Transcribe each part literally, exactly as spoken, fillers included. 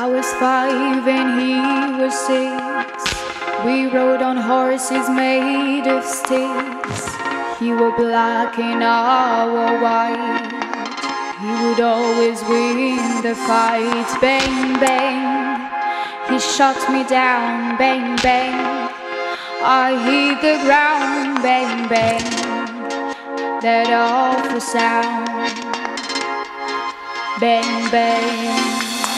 was five and he was six. We rode on horses made of sticks. He wore black and I wore white. He would always win the fight. Bang, bang, he shot me down. Bang, bang, I hit the ground. Bang, bang, that awful sound. Bang, bang.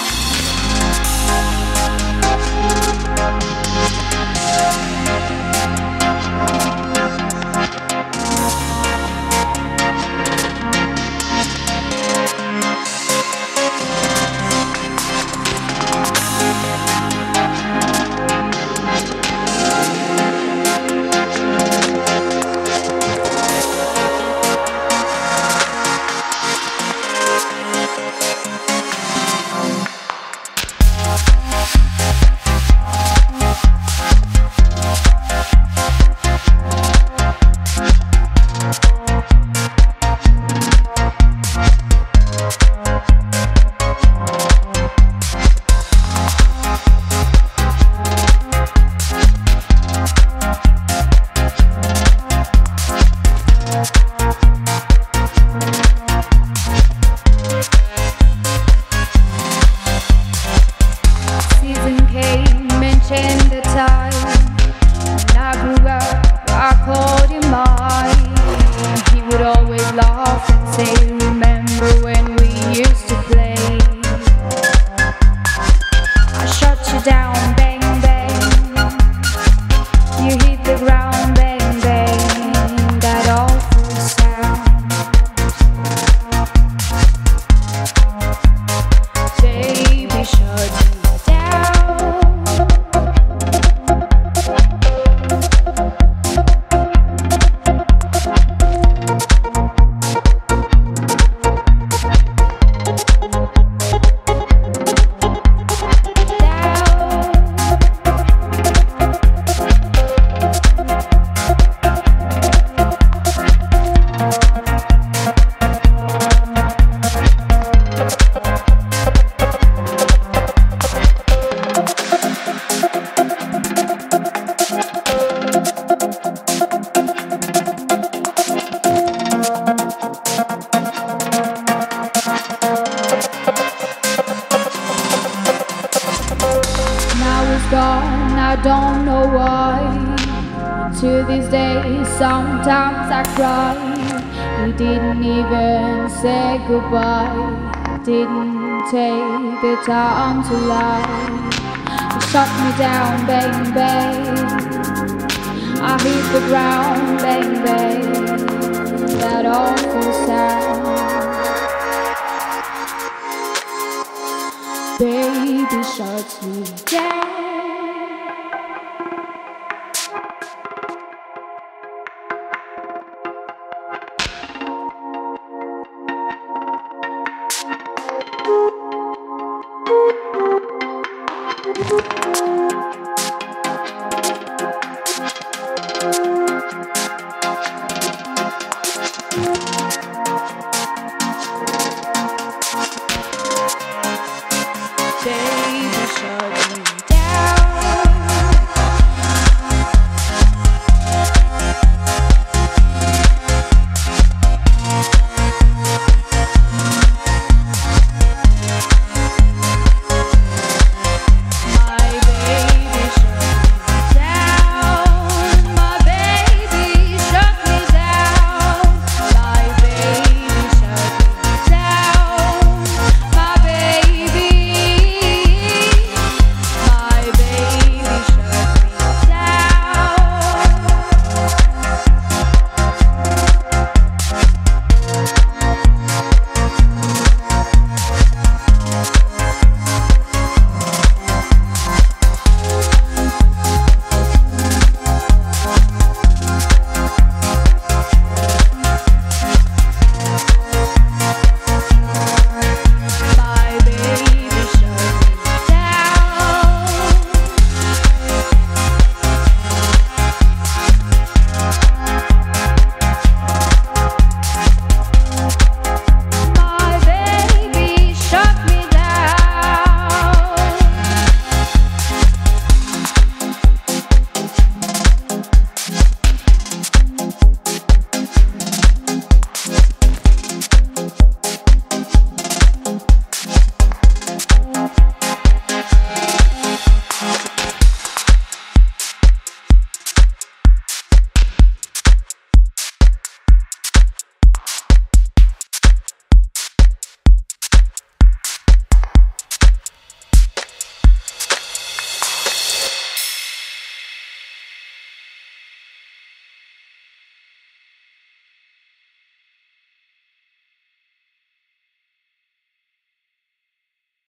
Gone, I don't know why. To this day, sometimes I cry. He didn't even say goodbye. Didn't take the time to lie. He shot me down, bang, bang. I hit the ground, bang, bang. That awful sound. Baby shot me down.